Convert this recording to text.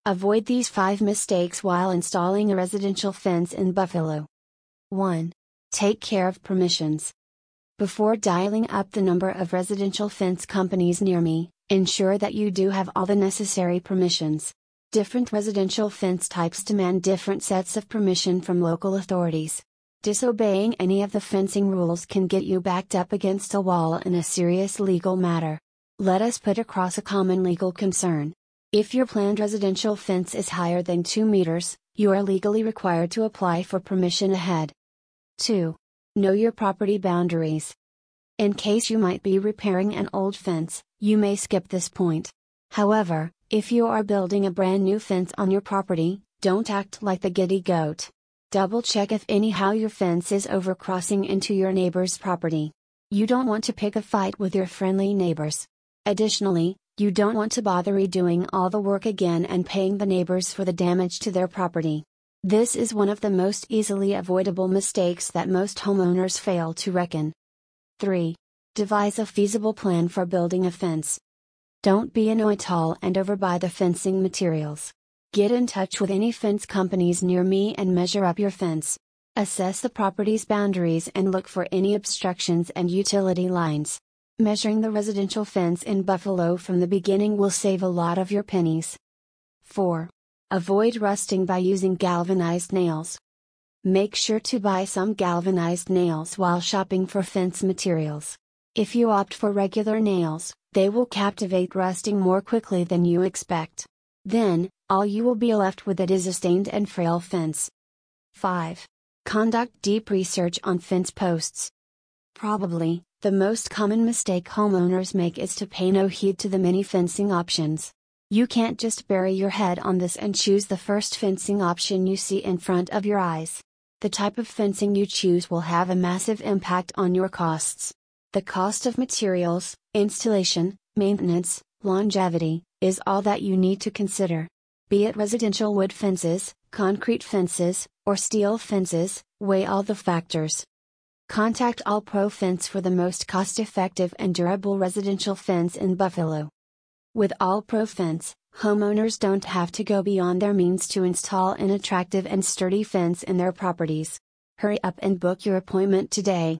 Avoid these 5 mistakes while installing a residential fence in Buffalo. 1. Take care of permissions. Before dialing up the number of residential fence companies near me, ensure that you do have all the necessary permissions. Different residential fence types demand different sets of permission from local authorities. Disobeying any of the fencing rules can get you backed up against a wall in a serious legal matter. Let us put across a common legal concern. If your planned residential fence is higher than 2 meters, you are legally required to apply for permission ahead. 2. Know your property boundaries. In case you might be repairing an old fence, you may skip this point. However, if you are building a brand new fence on your property, don't act like the giddy goat. Double check if anyhow your fence is overcrossing into your neighbor's property. You don't want to pick a fight with your friendly neighbors. Additionally, you don't want to bother redoing all the work again and paying the neighbors for the damage to their property. This is one of the most easily avoidable mistakes that most homeowners fail to reckon. 3. Devise a feasible plan for building a fence. Don't be a know-it-all and overbuy the fencing materials. Get in touch with any fence companies near me and measure up your fence. Assess the property's boundaries and look for any obstructions and utility lines. Measuring the residential fence in Buffalo from the beginning will save a lot of your pennies. 4. Avoid rusting by using galvanized nails. Make sure to buy some galvanized nails while shopping for fence materials. If you opt for regular nails, they will captivate rusting more quickly than you expect. Then, all you will be left with is a stained and frail fence. 5. Conduct deep research on fence posts. Probably, the most common mistake homeowners make is to pay no heed to the many fencing options. You can't just bury your head on this and choose the first fencing option you see in front of your eyes. The type of fencing you choose will have a massive impact on your costs. The cost of materials, installation, maintenance, longevity, is all that you need to consider. Be it residential wood fences, concrete fences, or steel fences, weigh all the factors. Contact All Pro Fence for the most cost-effective and durable residential fence in Buffalo. With All Pro Fence, homeowners don't have to go beyond their means to install an attractive and sturdy fence in their properties. Hurry up and book your appointment today.